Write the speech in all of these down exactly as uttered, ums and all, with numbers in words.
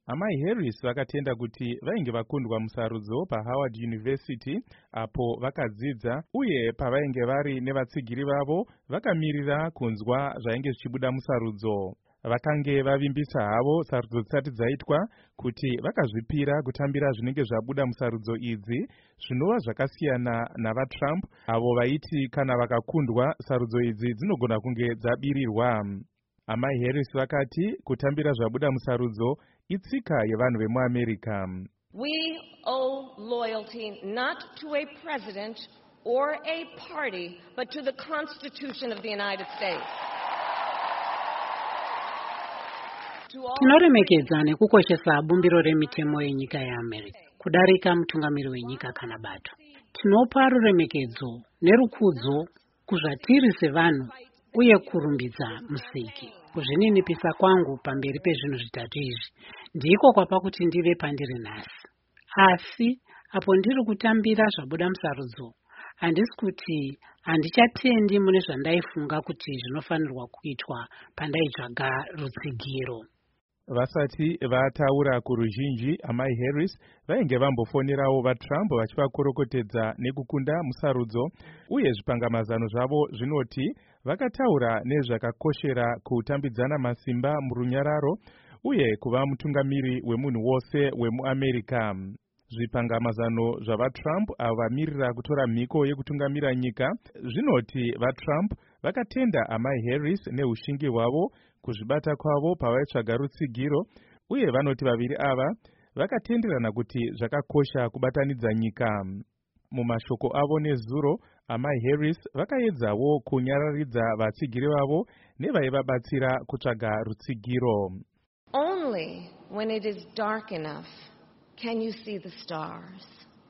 Amai Harris vakatenda kuti vainge vakundwa musarudzo paHoward University apo vakadzidza uye pavainge vari nevatsigiri vavo vakamirira kunzwa zvainge zvichibuda musarudzo. Vakange vavimbisa havo sarudzo dzisati dzaitwa kuti vakazvipira kutambira zvinenge zvabuda musarudzo idzi zvinova zvakasiyana navaTrump avo vaiti kana vakakundwa sarudzo idzi dzinogona kunge dzabirirwa. Amai Harris vakati kutambira zvabuda musarudzo itsika yevanhu vemuAmerica. We owe loyalty not to a president or a party but to the Constitution of the United States. Tinoremekedza nekukoshesa bumbiro remitemo yenyika yeAmerica kudarika mutungamiri wenyika kana bato. Tinopa ruremekedzo nerukudzo kuzvatiri sevanhu uye kurumbidza Musiki. Kuzvininipisa kwangu pamberi pezvinhu zvitatu izvi ndiko kwapa kuti ndive pandiri nhasi. Asi apo ndiri kutambira zvabuda musarudzo handisi kuti handichatendi mune zvandaifunga kuti zvinofanirwa kuitwa pandaitsvaga rutsigiro. Vasati vataura kuruzhinji, Amai Harris vainge vambofonerawo vaTrump vachivakorokotedza nekukunda musarudzo uye zvipangamazano zvavo zvinoti vakataura nezvakakoshera kutambidzana masimba murunyararo uye kuva mutungamiri wemunhu wose wemuAmerica. Zvipangamazano zvavaTrump avo vamirira kutora mhiko yekutungamira nyika zvinoti vaTrump vakatenda Amai Harris neushingi hwavo kuzvibata kwavo pavaitsvaga rutsigiro uye vanoti vaviri ava vakatenderana kuti zvakakosha kubatanidza nyika. Mumashoko avo nezuro, Amai Harris vakaedzawo kunyararidza vatsigiri vavo nevaivabatsira kutsvaga rutsigiro. Only when it is dark enough can you see the stars.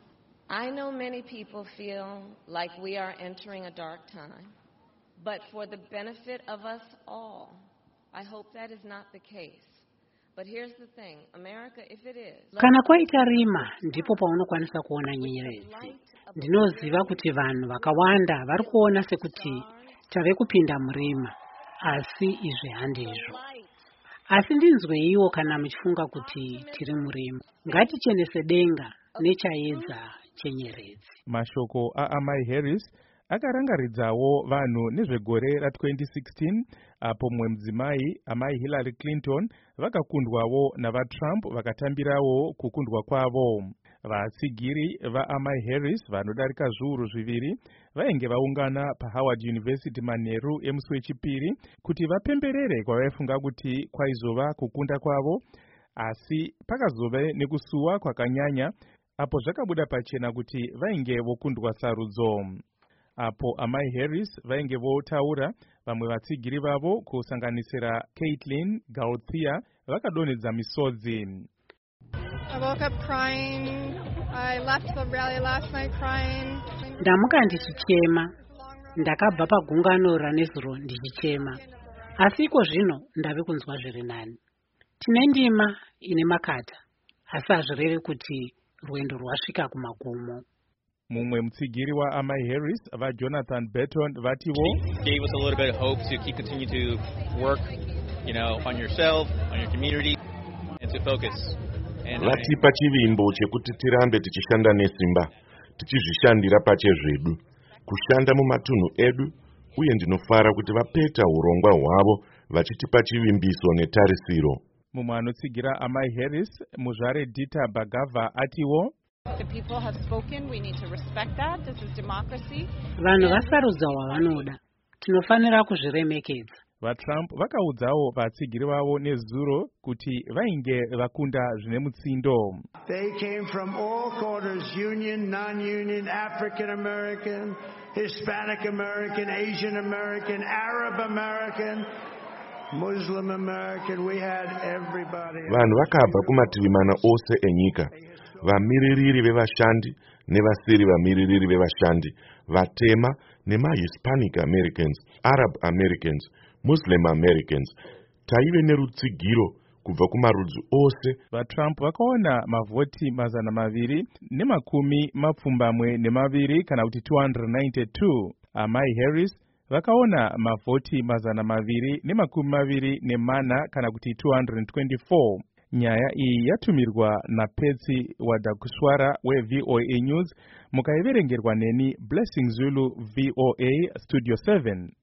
I know many people feel like we are entering a dark time, but for the benefit of us all, I hope that is not the case. But here's the thing, America, if it is... Kana kwaita rima ndipo paunokwanisa kuona nyenyedzi. Ndinoziva kuti vanhu vakawanda vari kuona sekuti tave kupinda murima, asi izvi handizvo. Asi ndinzweiwo kana muchifunga kuti tiri murima. Ngatichenese denga nechaedza chenyeredzi. Mashoko aAmai Harris akarangaridzawo vanhu nezvegore ra-twenty sixteen apo mumwe mudzimai Amai Hillary Clinton vakakundwawo navaTrump vakatambirawo kukundwa kwavo. Vatsigiri vaAmai Harris vanodarika zviuru zviviri vainge vaungana paHoward University manheru emusi wechipiri kuti vapemberere kwavaifunga kuti kwaizova kukunda kwavo, asi pakazove nekusuwa kwakanyanya apo zvakabuda pachena kuti vainge vokundwa sarudzo. Apo Amai Harris vainge votaura, vamwe vatsigiri vavo kusanganisira Caitlin Gauthier vakadonhedza misodzi. I woke up crying. I left the rally last night crying. Ndamuka ndichichema. Ndakabva pagungano ranezuro ndichichema. Asi iko zvino ndave kunzwa zviri nani. Tine ndima ine makata, asi hazvirevi kuti rwendo rwasvika kumagumo. Mumwe mutsigiri waAmai Harris vaJonathan Burton vativo gave us a little bit of hope to keep continue to work, you know, on yourself, on your community, and to focus. Vatipa chivimbo chekuti tirambe tichishanda nesimba, tichizvishandira pachezvedu, kushanda mumatunhu edu, uye ndinofara kuti vapeta urongwa hwavo vachitipa chivimbiso netarisiro. Mumwe anotsigira Amai Harris muzvare Dita Bagava atiwo The people have spoken. We need to respect that. This is democracy. Vanhu vasarudza wavanoda. Tinofanira kuzviremekedza. VaTrump vakaudzawo vatsigiri vavo nezuro kuti vainge vakunda zvine mutsindo. They came from all quarters, union, non-union, African American, Hispanic American, Asian American, Arab American, Muslim American. We had everybody. Vanhu vakabva kumativi mana ose enyika. Vamiririri vevashandi nevasiri vamiririri vevashandi, vatema nemahispanic Americans, Arab Americans, Muslim Americans. Taive nerutsigiro kubva kumarudzi ose. VaTrump vakaona mavhoti mazana maviri nemakumi mapfumbamwe nemaviri kana kuti two hundred ninety-two. Amai Harris vakaona mavhoti mazana maviri nemakumi maviri nemana kana kuti two hundred twenty-four. Nyaya iyi yatumirwa naPetsi Wadakuswara we-V O A News, mukaiverengerwa neni Blessing Zulu, V O A Studio seven.